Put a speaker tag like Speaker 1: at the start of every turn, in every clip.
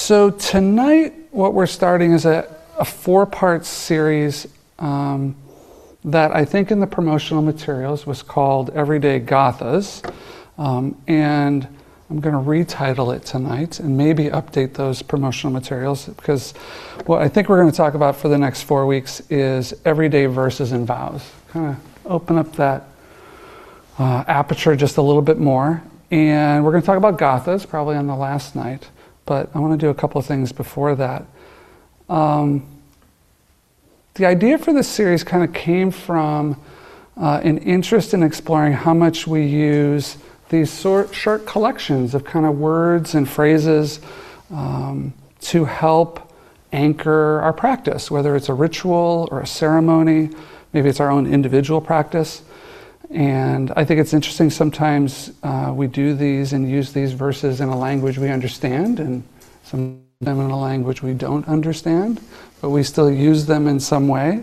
Speaker 1: So tonight, what we're starting is a four-part series that I think in the promotional materials was called Everyday Gathas. And I'm going to retitle it tonight and maybe update those promotional materials, because what I think we're going to talk about for the next 4 weeks is everyday verses and vows. Kind of open up that aperture just a little bit more. And we're going to talk about Gathas probably on the last night, but I want to do a couple of things before that. The idea for this series kind of came from an interest in exploring how much we use these short collections of kind of words and phrases to help anchor our practice, whether it's a ritual or a ceremony, maybe it's our own individual practice. And I think it's interesting sometimes we do these and use these verses in a language we understand, and some of them in a language we don't understand, but we still use them in some way.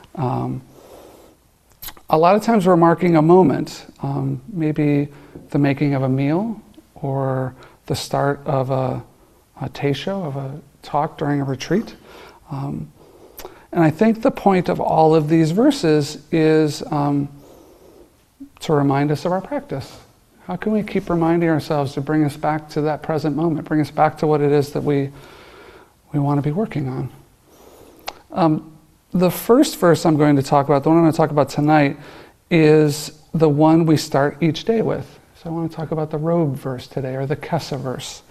Speaker 1: A lot of times we're marking a moment, maybe the making of a meal or the start of a teisho, of a talk during a retreat. And I think the point of all of these verses is to remind us of our practice. How can we keep reminding ourselves to bring us back to that present moment, bring us back to what it is that we want to be working on? The first verse I'm going to talk about, the one I'm going to talk about tonight, is the one we start each day with. So I want to talk about the robe verse today, or the Kesa verse.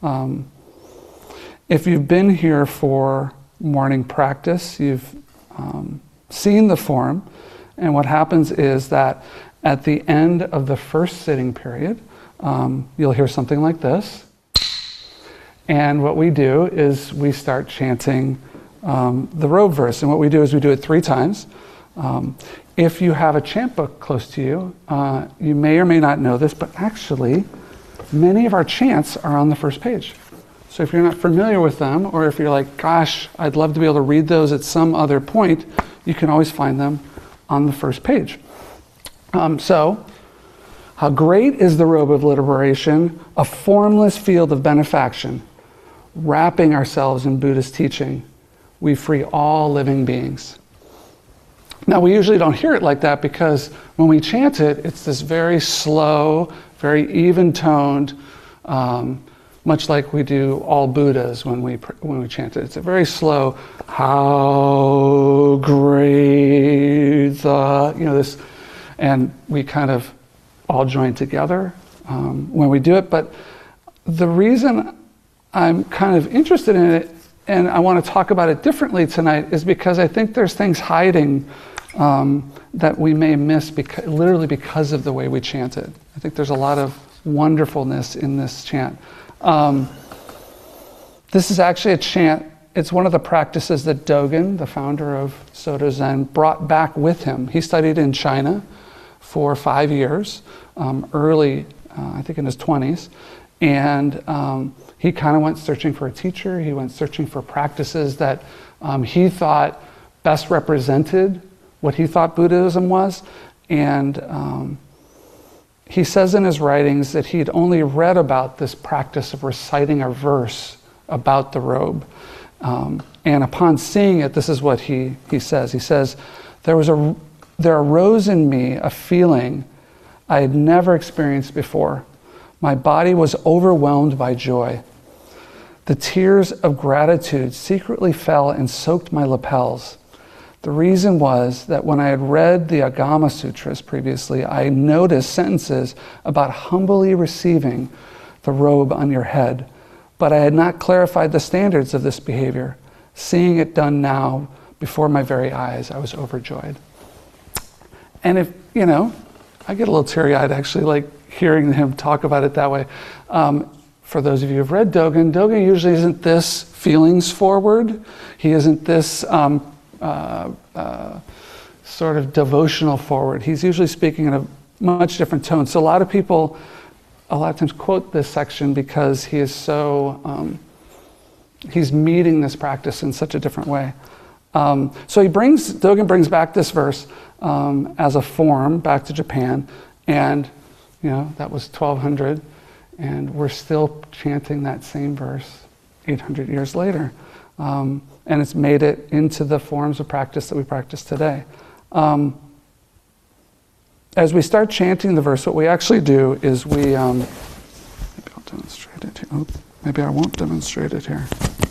Speaker 1: If you've been here for morning practice, you've seen the form, and what happens is that at the end of the first sitting period, you'll hear something like this. And what we do is we start chanting the robe verse. And what we do is we do it 3 times. If you have a chant book close to you, you may or may not know this, but actually many of our chants are on the first page. So if you're not familiar with them, or if you're like, gosh, I'd love to be able to read those at some other point, you can always find them on the first page. So, how great is the robe of liberation, a formless field of benefaction. Wrapping ourselves in Buddhist teaching, we free all living beings. Now, we usually don't hear it like that because when we chant it, it's this very slow, very even-toned, much like we do all Buddhas when we chant it. It's a very slow, how great the, this, and we kind of all join together when we do it. But the reason I'm kind of interested in it, and I want to talk about it differently tonight, is because I think there's things hiding that we may miss literally because of the way we chant it. I think there's a lot of wonderfulness in this chant. This is actually a chant. It's one of the practices that Dogen, the founder of Soto Zen, brought back with him. He studied in China for 5 years, early, I think in his 20s, and he kind of went searching for a teacher. He went searching for practices that he thought best represented what he thought Buddhism was. And he says in his writings that he'd only read about this practice of reciting a verse about the robe. And upon seeing it, this is what he says. He says, there arose in me a feeling I had never experienced before. My body was overwhelmed by joy. The tears of gratitude secretly fell and soaked my lapels. The reason was that when I had read the Agama Sutras previously, I noticed sentences about humbly receiving the robe on your head, but I had not clarified the standards of this behavior. Seeing it done now before my very eyes, I was overjoyed. And if, I get a little teary-eyed actually, like hearing him talk about it that way. For those of you who've read Dogen usually isn't this feelings forward. He isn't this sort of devotional forward. He's usually speaking in a much different tone. So a lot of people, a lot of times quote this section because he is so, he's meeting this practice in such a different way. So Dogen brings back this verse as a form back to Japan, and that was 1200, and we're still chanting that same verse 800 years later. And it's made it into the forms of practice that we practice today. As we start chanting the verse, what we actually do is maybe I'll demonstrate it here. Oh, maybe I won't demonstrate it here.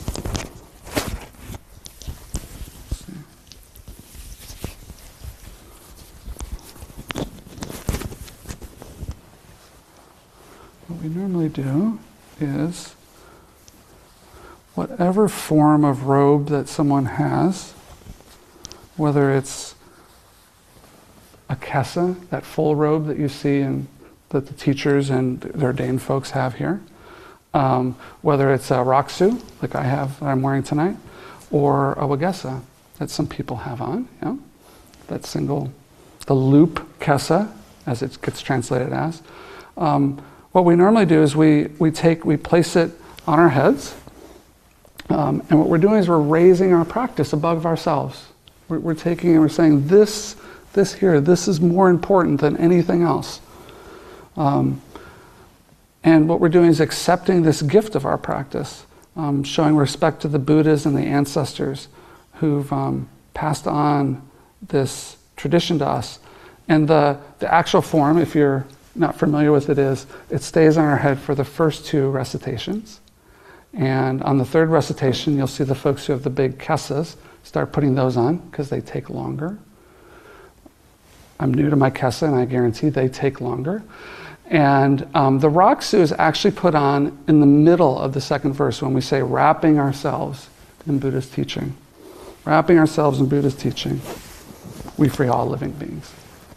Speaker 1: What we normally do is whatever form of robe that someone has, whether it's a kesa, that full robe that you see and that the teachers and the ordained folks have here, whether it's a raksu, like I have, that I'm wearing tonight, or a wagesa that some people have on, that single, the loop kesa, as it gets translated as. What we normally do is we place it on our heads, and what we're doing is we're raising our practice above ourselves. We're taking and we're saying this is more important than anything else. And what we're doing is accepting this gift of our practice, showing respect to the Buddhas and the ancestors who've passed on this tradition to us. And the actual form, if you're not familiar with it, is it stays on our head for the first 2 recitations. And on the 3rd recitation, you'll see the folks who have the big kesas start putting those on because they take longer. I'm new to my kesa, and I guarantee they take longer. And the raksu is actually put on in the middle of the 2nd verse when we say wrapping ourselves in Buddha's teaching. Wrapping ourselves in Buddha's teaching. We free all living beings.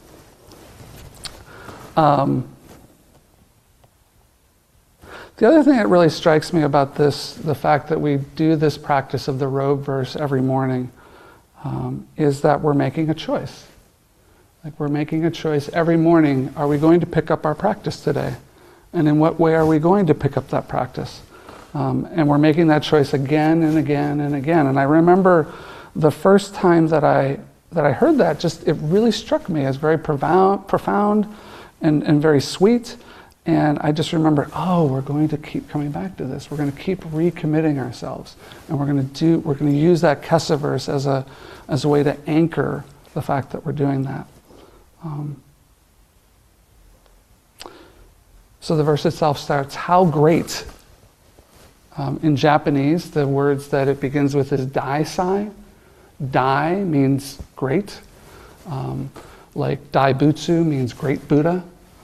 Speaker 1: The other thing that really strikes me about this, the fact that we do this practice of the robe verse every morning, is that we're making a choice. Like we're making a choice every morning. Are we going to pick up our practice today? And in what way are we going to pick up that practice? And we're making that choice again and again and again. And I remember the first time that I heard that, it really struck me as very profound and very sweet. And I just remembered, we're going to keep coming back to this. We're going to keep recommitting ourselves. And we're going to use that kesa verse as a way to anchor the fact that we're doing that. So the verse itself starts, how great. In Japanese, the words that it begins with is daisai. Dai means great. Like daibutsu means great Buddha.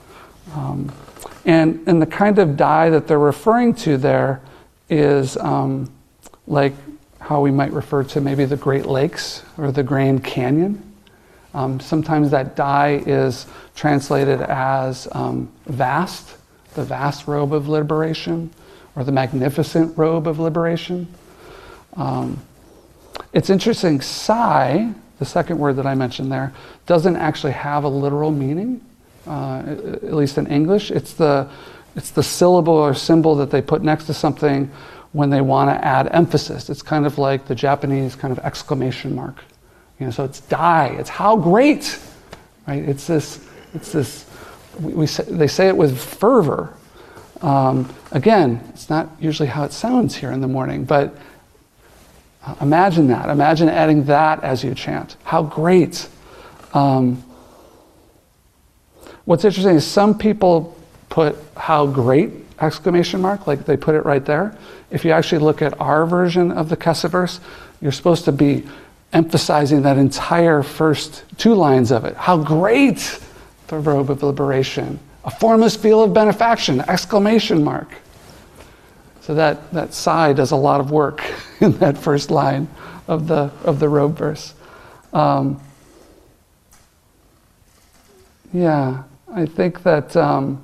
Speaker 1: And the kind of dai that they're referring to there is like how we might refer to maybe the Great Lakes or the Grand Canyon. Sometimes that dai is translated as vast, the vast robe of liberation, or the magnificent robe of liberation. It's interesting, sai, the second word that I mentioned there, doesn't actually have a literal meaning, at least in English. It's the syllable or symbol that they put next to something when they want to add emphasis. It's kind of like the Japanese kind of exclamation mark. So it's dai, it's how great, right? It's this. They say it with fervor. Again, it's not usually how it sounds here in the morning, but imagine that. Imagine adding that as you chant. How great. What's interesting is some people put how great, exclamation mark, like they put it right there. If you actually look at our version of the kesa verse, you're supposed to be emphasizing that entire first 2 lines of it. How great the robe of liberation. A formless field of benefaction, exclamation mark. So that sai does a lot of work in that first line of the robe verse. I think that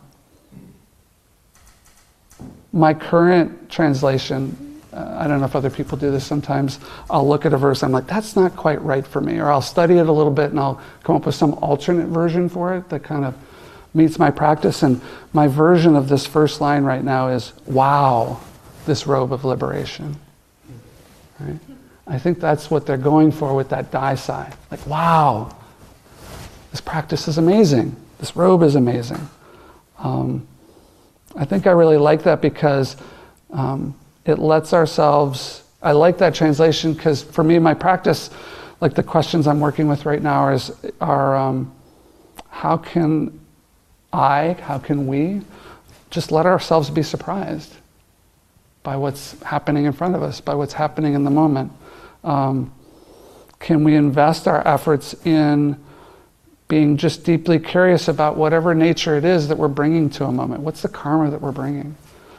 Speaker 1: my current translation, I don't know if other people do this sometimes, I'll look at a verse, I'm like, that's not quite right for me. Or I'll study it a little bit and I'll come up with some alternate version for it that kind of meets my practice. And my version of this first line right now is, wow, this robe of liberation. Right? I think that's what they're going for with that daisai. Like, wow, this practice is amazing. This robe is amazing. I think I really like that because it lets ourselves, I like that translation because for me, my practice, like the questions I'm working with right now are how can we just let ourselves be surprised by what's happening in front of us, by what's happening in the moment? Can we invest our efforts in being just deeply curious about whatever nature it is that we're bringing to a moment? What's the karma that we're bringing?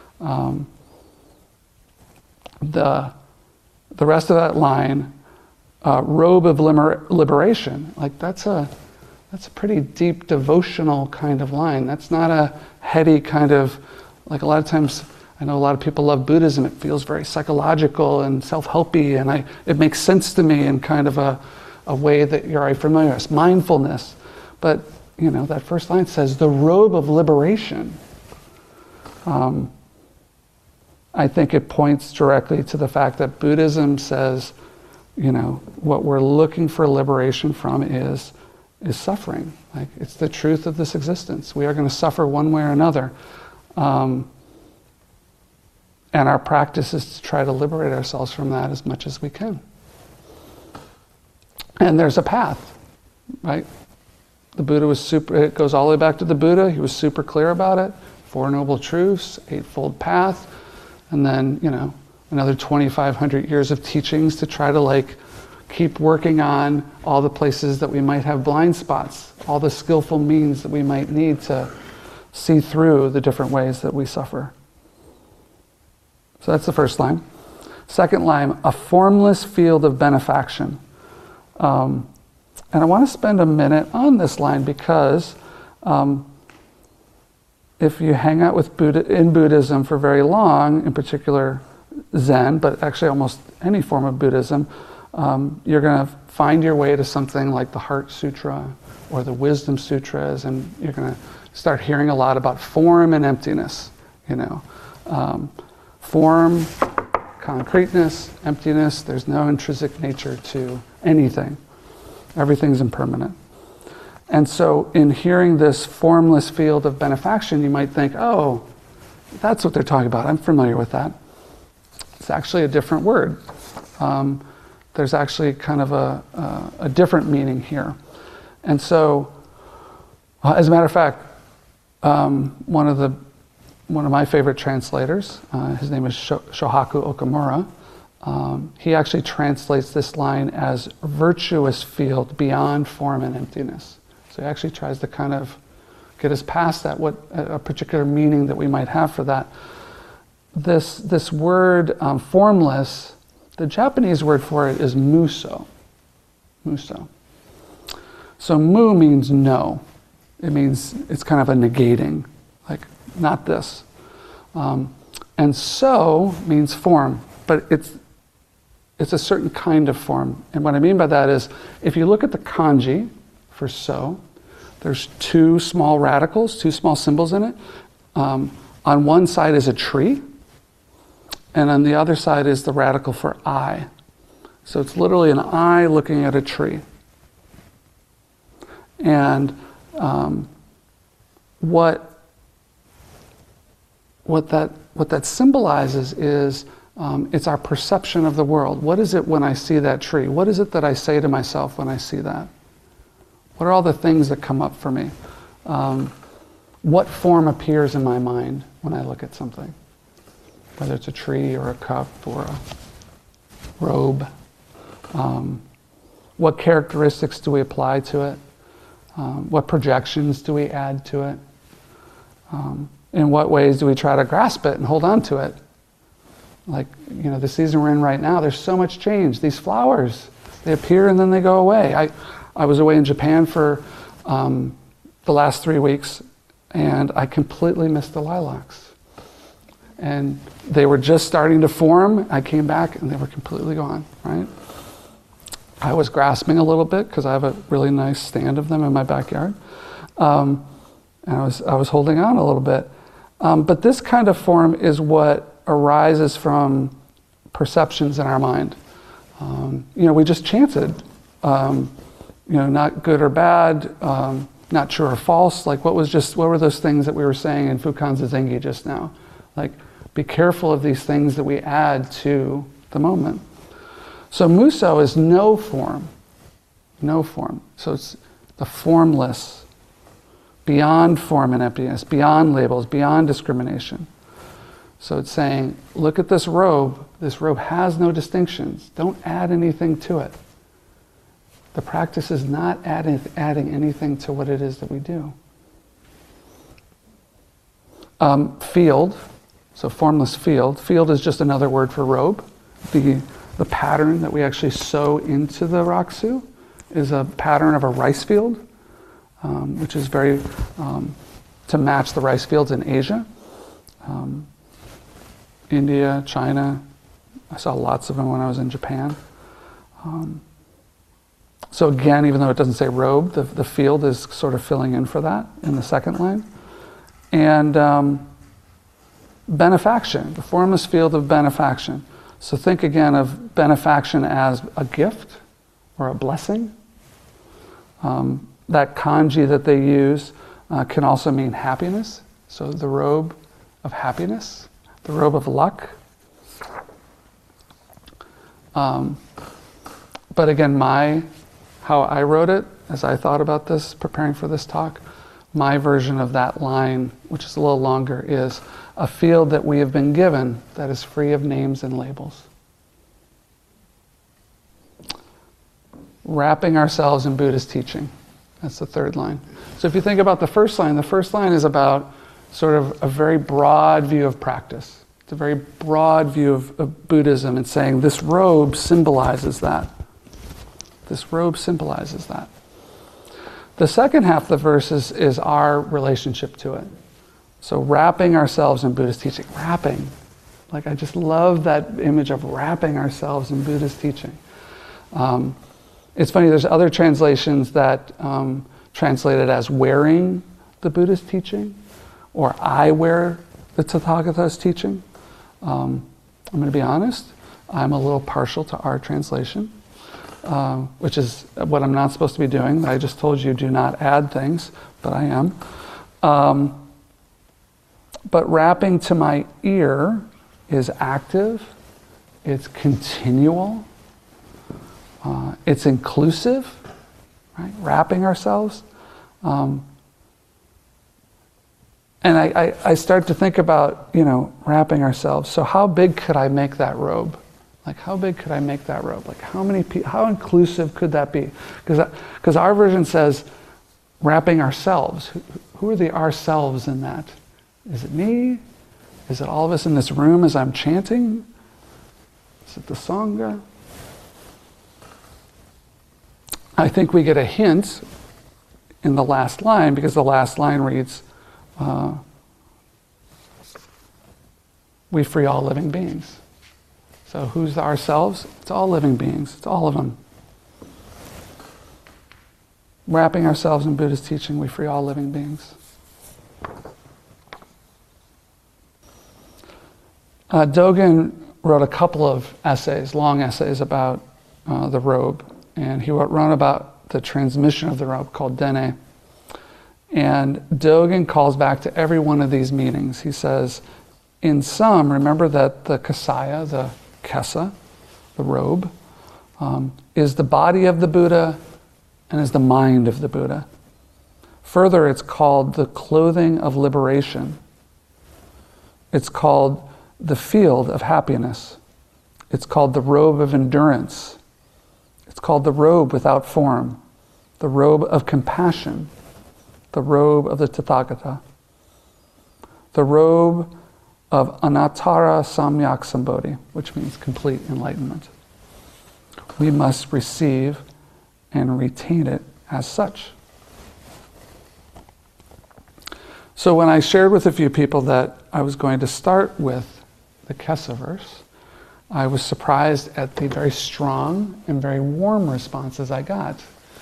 Speaker 1: The rest of that line, robe of liberation, like that's a pretty deep devotional kind of line. That's not a heady kind of, like a lot of times, I know a lot of people love Buddhism. It feels very psychological and self-helpy, and it makes sense to me in kind of a way that you're already familiar with, mindfulness. But, that first line says, the robe of liberation. I think it points directly to the fact that Buddhism says, what we're looking for liberation from is suffering. Like, it's the truth of this existence. We are going to suffer one way or another. And our practice is to try to liberate ourselves from that as much as we can. And there's a path, right? The Buddha it goes all the way back to the Buddha. He was super clear about it. Four Noble Truths, Eightfold Path, and then, another 2,500 years of teachings to try to keep working on all the places that we might have blind spots, all the skillful means that we might need to see through the different ways that we suffer. So that's the first line. Second line, a formless field of benefaction. And I want to spend a minute on this line because if you hang out with in Buddhism for very long, in particular Zen, but actually almost any form of Buddhism, you're going to find your way to something like the Heart Sutra or the Wisdom Sutras, and you're going to start hearing a lot about form and emptiness, Form, concreteness, emptiness, there's no intrinsic nature to anything. Everything's impermanent. And so in hearing this formless field of benefaction, you might think, oh, that's what they're talking about. I'm familiar with that. It's actually a different word. There's actually kind of a different meaning here. And so, as a matter of fact, one of my favorite translators, his name is Shohaku Okamura, he actually translates this line as virtuous field beyond form and emptiness. So he actually tries to kind of get us past that, what a particular meaning that we might have for that. This word, formless, the Japanese word for it is muso. Muso. So mu means no. It means it's kind of a negating, like not this. And so means form, but it's a certain kind of form. And what I mean by that is, if you look at the kanji for so, there's two small radicals, two small symbols in it. On one side is a tree, and on the other side is the radical for eye. So it's literally an eye looking at a tree. And what that symbolizes is it's our perception of the world. What is it when I see that tree? What is it that I say to myself when I see that? What are all the things that come up for me? What form appears in my mind when I look at something? Whether it's a tree or a cup or a robe. What characteristics do we apply to it? What projections do we add to it? In what ways do we try to grasp it and hold on to it? Like, the season we're in right now, there's so much change. These flowers, they appear and then they go away. I was away in Japan for the last 3 weeks, and I completely missed the lilacs. And they were just starting to form. I came back and they were completely gone, right? I was grasping a little bit because I have a really nice stand of them in my backyard. And I was holding on a little bit. But this kind of form is what arises from perceptions in our mind. We just chanted, not good or bad, not true or false. Like what were those things that we were saying in Fukan Zazengi just now? Like Be careful of these things that we add to the moment. So muso is no form. No form. So it's the formless, beyond form and emptiness, beyond labels, beyond discrimination. So it's saying, look at this robe. This robe has no distinctions. Don't add anything to it. The practice is not adding anything to what it is that we do. Field, so formless field. Field is just another word for robe. The pattern that we actually sew into the raksu is a pattern of a rice field, which is very to match the rice fields in Asia. India, China, I saw lots of them when I was in Japan. So again, even though it doesn't say robe, the field is sort of filling in for that in the second line. And benefaction, the formless field of benefaction. So think again of benefaction as a gift or a blessing. That kanji that they use can also mean happiness. So the robe of happiness, the robe of luck. But again, how I wrote it, as I thought about this, preparing for this talk, my version of that line, which is a little longer, is a field that we have been given that is free of names and labels. Wrapping ourselves in Buddhist teaching. That's the third line. So if you think about the first line is about sort of a very broad view of practice. It's a very broad view of Buddhism and saying this robe symbolizes that. This robe symbolizes that. The second half of the verse is our relationship to it. So wrapping ourselves in Buddhist teaching. Wrapping. Like I just love that image of wrapping ourselves in Buddhist teaching. It's funny, there's other translations that translate it as wearing the Buddhist teaching, or I wear the Tathagata's teaching. I'm going to be honest, I'm a little partial to our translation, which is what I'm not supposed to be doing. I just told you do not add things, but I am. But wrapping to my ear is active, it's continual, it's inclusive, right? Wrapping ourselves. And I start to think about, wrapping ourselves. So how big could I make that robe? Like how big could I make that robe? Like how inclusive could that be? Because our version says wrapping ourselves. Who are the ourselves in that? Is it me? Is it all of us in this room as I'm chanting? Is it the Sangha? I think we get a hint in the last line, because the last line reads, we free all living beings. So who's the ourselves? It's all living beings. It's all of them. Wrapping ourselves in Buddhist teaching, we free all living beings. Dogen wrote a couple of essays, long essays about the robe, and he wrote about the transmission of the robe called Dene. And Dogen calls back to every one of these meanings. He says, in sum, remember that the kasaya, the kesa, the robe, is the body of the Buddha and is the mind of the Buddha. Further, it's called the clothing of liberation. It's called the field of happiness. It's called the robe of endurance. It's called the robe without form, the robe of compassion, the robe of the Tathagata, the robe of Anattara Samyak Sambodhi, which means complete enlightenment. We must receive and retain it as such. So when I shared with a few people that I was going to start with the Kesa verse, I was surprised at the very strong and very warm responses I got.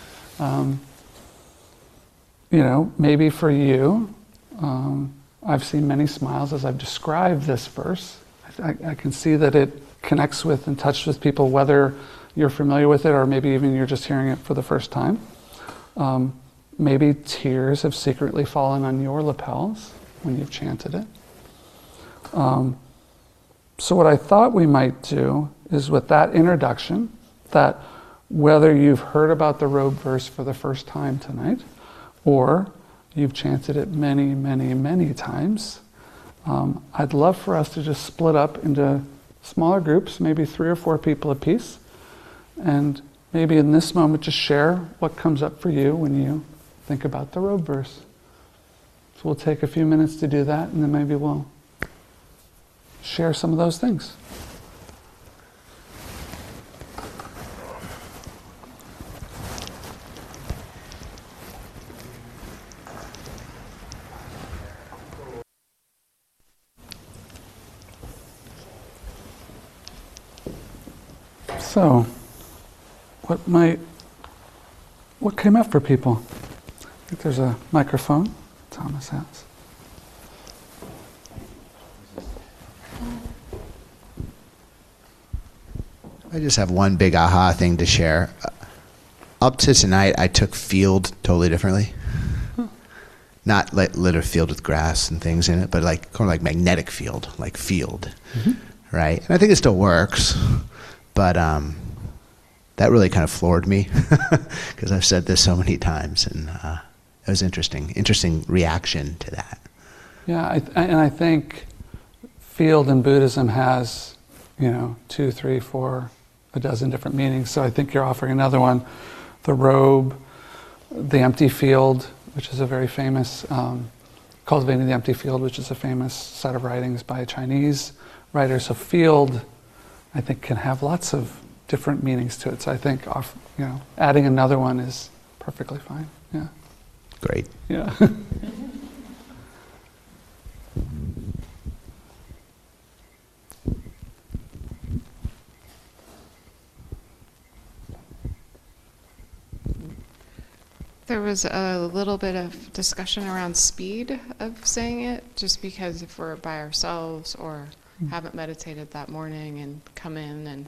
Speaker 1: Maybe for you, I've seen many smiles as I've described this verse. I can see that it connects with and touches with people, whether you're familiar with it or maybe even you're just hearing it for the first time. Maybe tears have secretly fallen on your lapels when you've chanted it. So what I thought we might do is, with that introduction, that whether you've heard about the robe verse for the first time tonight, or you've chanted it many, many, many times, I'd love for us to just split up into smaller groups, maybe 3 or 4 people apiece, and maybe in this moment just share what comes up for you when you think about the robe verse. So we'll take a few minutes to do that, and then maybe we'll share some of those things. So, what came up for people? I think there's a microphone Thomas has.
Speaker 2: I just have one big aha thing to share. Up to tonight, I took field totally differently. Not like literal field with grass and things in it, but like kind of like magnetic field, like field, right? And I think it still works, but that really kind of floored me because I've said this so many times, and it was interesting reaction to that.
Speaker 1: Yeah, and I think field in Buddhism has, 2, 3, 4, a dozen different meanings. So I think you're offering another one: the robe, the empty field, which is a very famous, Cultivating the Empty Field, which is a famous set of writings by a Chinese writer. So field, I think, can have lots of different meanings to it. So I think, adding another one is perfectly fine. Yeah.
Speaker 2: Great.
Speaker 1: Yeah.
Speaker 3: There was a little bit of discussion around speed of saying it, just because if we're by ourselves or haven't meditated that morning and come in and,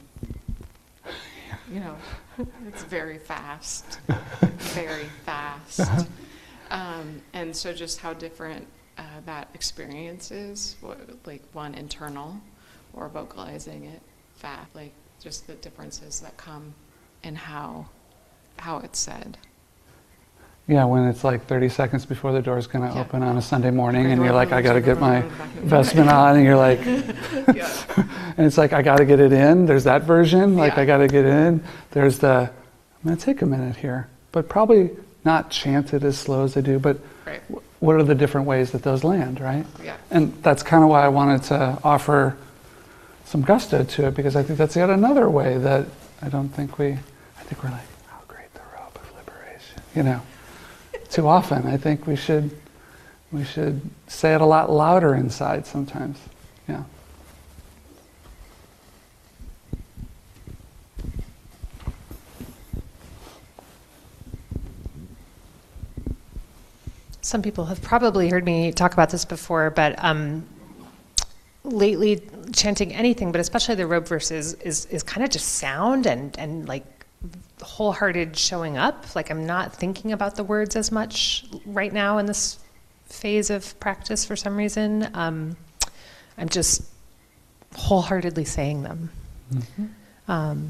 Speaker 3: it's very fast, very fast. And so just how different that experience is, like one internal or vocalizing it fast, like just the differences that come in how it's said.
Speaker 1: Yeah, when it's like 30 seconds before the door's going to open on a Sunday morning, and you're like, I got to get my vestment on, and you're like, and it's like, I got to get it in. There's that version, like I got to get in. There's I'm going to take a minute here, but probably not chant it as slow as I do, but what are the different ways that those land, right?
Speaker 3: Yeah.
Speaker 1: And that's kind of why I wanted to offer some gusto to it, because I think that's yet another way that I think we're like, how great the robe of liberation, Too often, I think we should say it a lot louder inside sometimes. Yeah.
Speaker 4: Some people have probably heard me talk about this before, but lately chanting anything, but especially the robe verses, is kind of just sound and like wholehearted showing up. Like I'm not thinking about the words as much right now in this phase of practice for some reason. I'm just wholeheartedly saying them. Mm-hmm.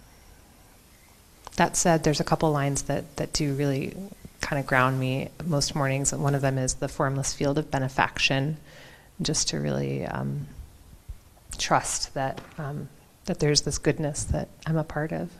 Speaker 4: That said, there's a couple lines that do really kind of ground me most mornings, and one of them is the formless field of benefaction, just to really trust that there's this goodness that I'm a part of.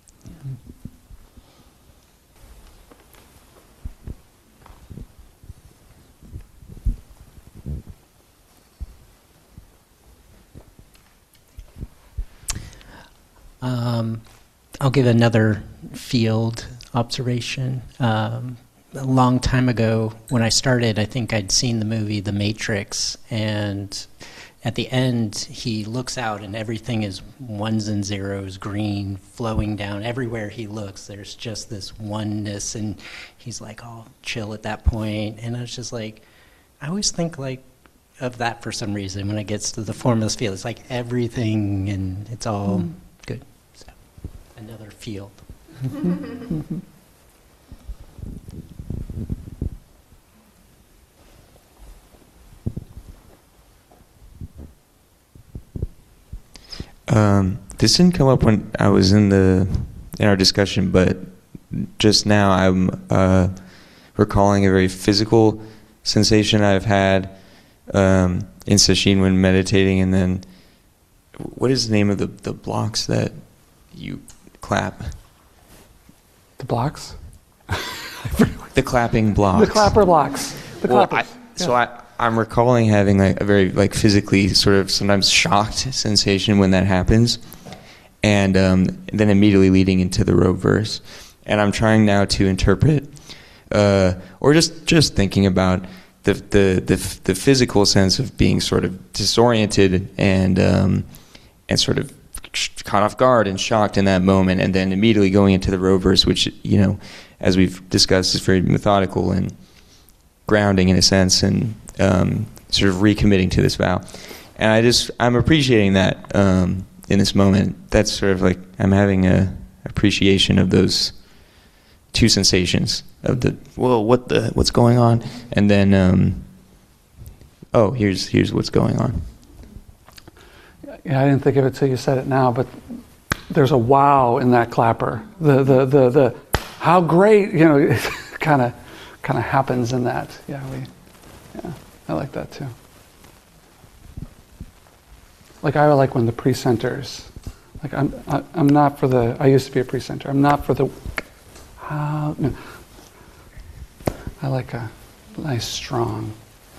Speaker 5: I'll give another field observation. A long time ago, when I started, I think I'd seen the movie The Matrix, and at the end, he looks out and everything is ones and zeros, green, flowing down. Everywhere he looks, there's just this oneness, and he's like all chill at that point. And I was just like, I always think like of that for some reason when it gets to the formless field. It's like everything, and it's all good. So, another field.
Speaker 6: This didn't come up when I was in our discussion, but just now I'm recalling a very physical sensation I've had in sesshin when meditating. And then, what is the name of the blocks that you clap?
Speaker 1: The blocks?
Speaker 6: The clapping blocks.
Speaker 1: The clapper blocks. The clappers.
Speaker 6: I'm recalling having like a very like physically sort of sometimes shocked sensation when that happens, and then immediately leading into the robe verse. And I'm trying now to interpret, or just thinking about the physical sense of being sort of disoriented and sort of caught off guard and shocked in that moment, and then immediately going into the robe verse, which, you know, as we've discussed, is very methodical and grounding in a sense, and sort of recommitting to this vow. And I'm appreciating that in this moment. That's sort of like I'm having a appreciation of those two sensations of what's going on, and then here's what's going on.
Speaker 1: Yeah, I didn't think of it till you said it now, but there's a wow in that clapper. The how great, you know, it kind of happens in that. Yeah, I like that too. Like I like when the pre-centers, like I'm not for the. I used to be a pre-center. I'm not for the. No. I like a nice strong.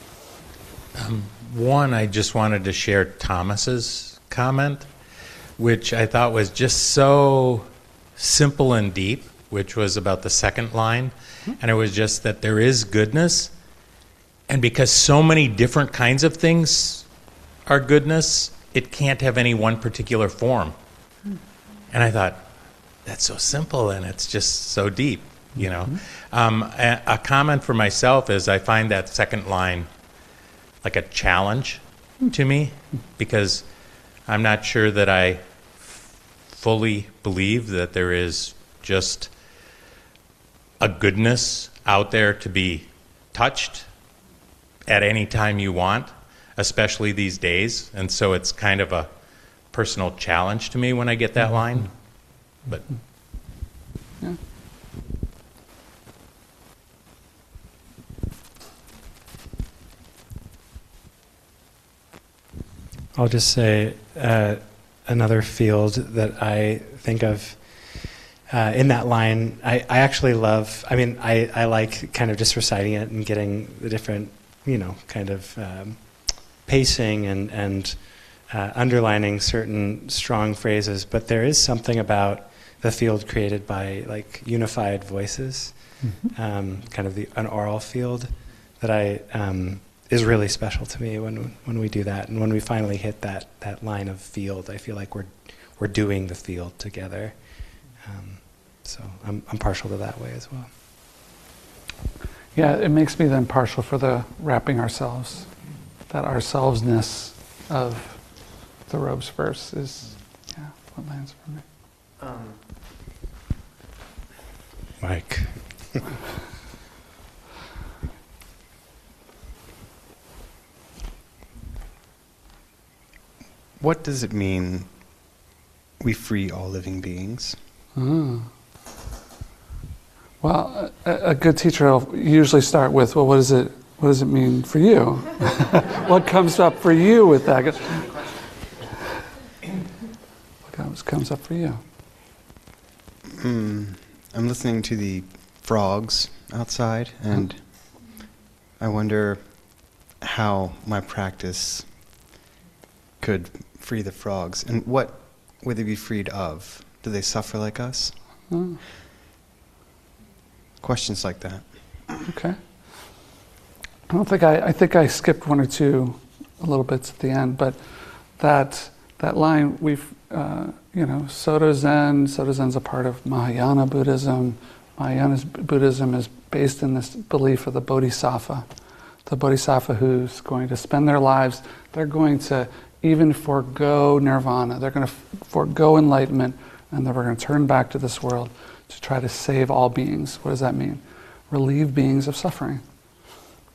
Speaker 7: One, I just wanted to share Thomas's comment, which I thought was just so simple and deep, which was about the second line. And it was just that there is goodness, and because so many different kinds of things are goodness, it can't have any one particular form. And I thought, that's so simple, and it's just so deep, you know. A comment for myself is I find that second line like a challenge to me, because I'm not sure that I fully believe that there is just a goodness out there to be touched at any time you want, especially these days. And so it's kind of a personal challenge to me when I get that line. But
Speaker 1: yeah.
Speaker 8: I'll just say another field that I think of in that line, I actually love, I like kind of just reciting it and getting the different, kind of pacing and underlining certain strong phrases, but there is something about the field created by like unified voices, kind of an oral field that is really special to me when we do that, and when we finally hit that line of field, I feel like we're doing the field together. So I'm partial to that way as well.
Speaker 1: Yeah, it makes me then partial for the wrapping ourselves. That ourselvesness of the robes verse is, what lands for me.
Speaker 8: Mike.
Speaker 9: What does it mean we free all living beings?
Speaker 1: Well, a good teacher will usually start with, well, what does it mean for you? What comes up for you with that? What comes up for you?
Speaker 9: I'm listening to the frogs outside, and I wonder how my practice could free the frogs, and what would they be freed of? Do they suffer like us? Questions like that.
Speaker 1: Okay. I think I skipped one or two little bits at the end, but that line, we've, Soto Zen's a part of Mahayana Buddhism. Mahayana Buddhism is based in this belief of the bodhisattva. The bodhisattva who's going to spend their lives, they're going to even forego nirvana, they're going to forego enlightenment, and then we're going to turn back to this world to try to save all beings. What does that mean? Relieve beings of suffering.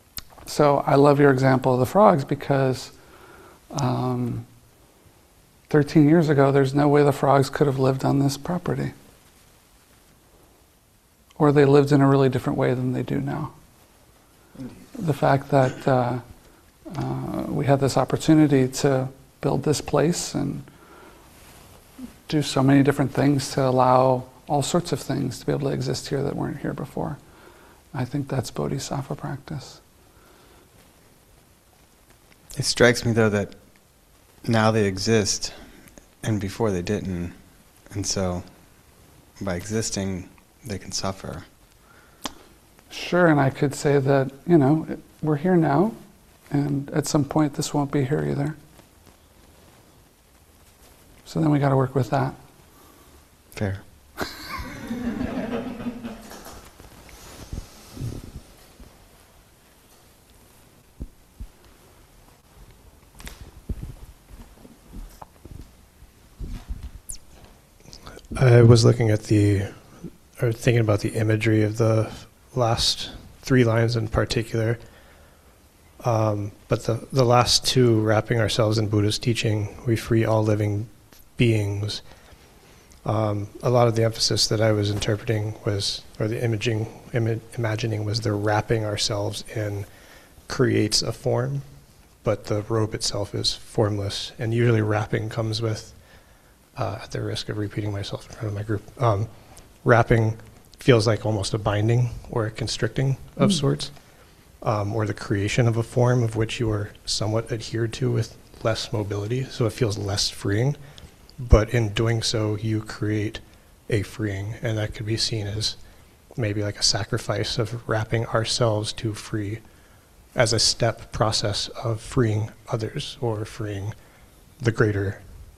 Speaker 1: So I love your example of the frogs because 13 years ago, there's no way the frogs could have lived on this property. Or they lived in a really different way than they do now. The fact that we had this opportunity to build this place and do so many different things to allow all sorts of things to be able to exist here that weren't here before. I think that's bodhisattva practice.
Speaker 9: It strikes me, though, that now they exist, and before they didn't. And so, by existing, they can suffer.
Speaker 1: Sure, and I could say that, we're here now, and at some point this won't be here either. So then we got to work with that.
Speaker 9: Fair.
Speaker 10: I was looking at thinking about the imagery of the last 3 lines in particular. But the last 2, wrapping ourselves in Buddha's teaching, we free all living beings. A lot of the emphasis that I was interpreting imagining was the wrapping ourselves in creates a form, but the robe itself is formless. And usually wrapping comes with, at the risk of repeating myself in front of my group, wrapping feels like almost a binding or a constricting of sorts, or the creation of a form of which you are somewhat adhered to with less mobility, so it feels less freeing. But in doing so, you create a freeing, and that could be seen as maybe like a sacrifice of wrapping ourselves to free as a step process of freeing others or freeing the greater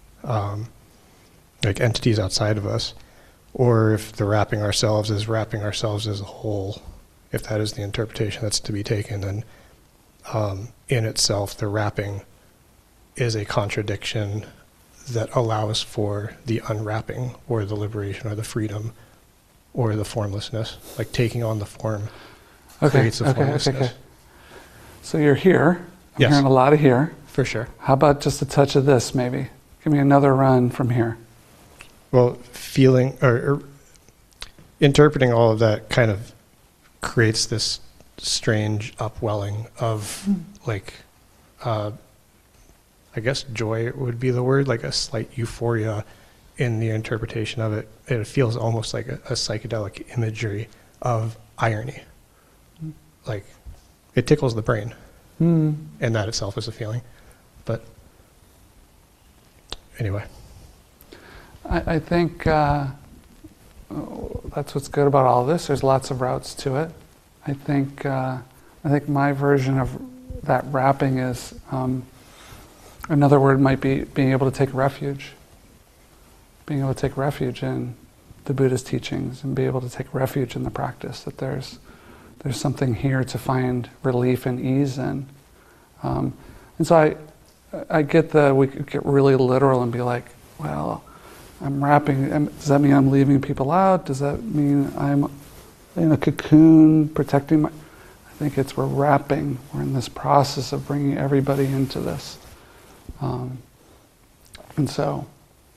Speaker 10: like entities outside of us. Or if the wrapping ourselves as a whole, if that is the interpretation that's to be taken, then in itself the wrapping is a contradiction that allows for the unwrapping or the liberation or the freedom or the formlessness. Like taking on the form creates a formlessness. Okay.
Speaker 1: So you're here. I'm
Speaker 10: Yes.
Speaker 1: hearing a lot of here.
Speaker 10: For sure.
Speaker 1: How about just a touch of this, maybe? Give me another run from here.
Speaker 10: Well, feeling or interpreting all of that kind of creates this strange upwelling of I guess joy would be the word, like a slight euphoria in the interpretation of it. It feels almost like a psychedelic imagery of irony. Like it tickles the brain, and that itself is a feeling. But anyway.
Speaker 1: I think that's what's good about all of this. There's lots of routes to it. I think my version of that wrapping is another word might be being able to take refuge. Being able to take refuge in the Buddha's teachings and be able to take refuge in the practice. That there's something here to find relief and ease in. And so I get we could get really literal and be like, well, I'm wrapping. Does that mean I'm leaving people out? Does that mean I'm in a cocoon protecting my... I think we're wrapping. We're in this process of bringing everybody into this. And so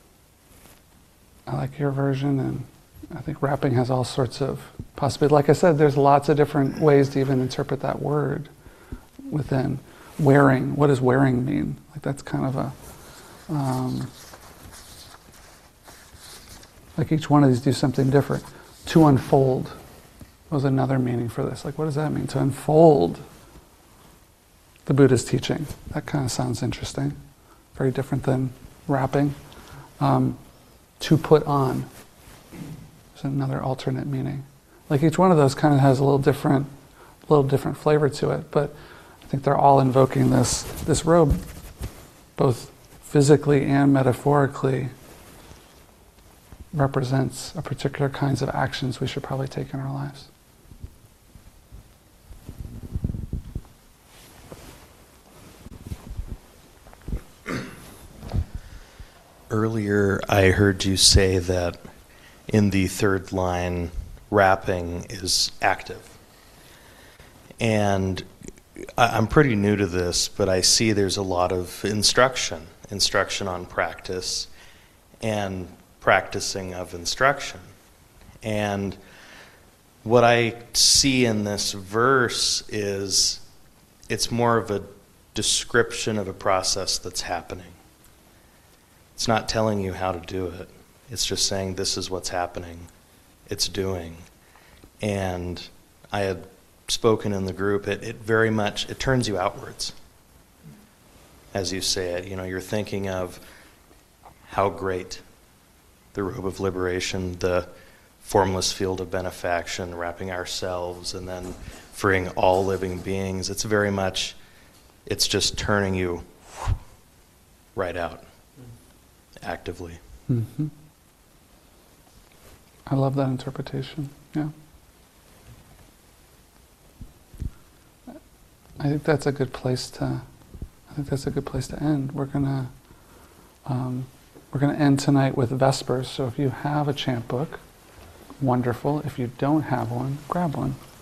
Speaker 1: I like your version, and I think wrapping has all sorts of possibilities. Like I said, there's lots of different ways to even interpret that word within wearing. What does wearing mean? Like that's kind of a... like each one of these do something different. To unfold was another meaning for this. Like what does that mean? To unfold the Buddha's teaching. That kind of sounds interesting. Very different than wrapping. To put on is another alternate meaning. Like each one of those kind of has a little different flavor to it, but I think they're all invoking this robe, both physically and metaphorically, represents a particular kinds of actions we should probably take in our lives.
Speaker 11: Earlier, I heard you say that in the third line, wrapping is active. And I'm pretty new to this, but I see there's a lot of instruction on practice and practicing of instruction. And what I see in this verse is it's more of a description of a process that's happening. It's not telling you how to do it. It's just saying this is what's happening. It's doing. And I had spoken in the group, it very much, it turns you outwards. As you say it, you're thinking of how great the robe of liberation, the formless field of benefaction, wrapping ourselves and then freeing all living beings. It's very much, it's just turning you right out actively.
Speaker 1: Mm-hmm. I love that interpretation. Yeah. I think that's a good place to end. We're gonna end tonight with Vespers. So if you have a chant book, wonderful. If you don't have one, grab one.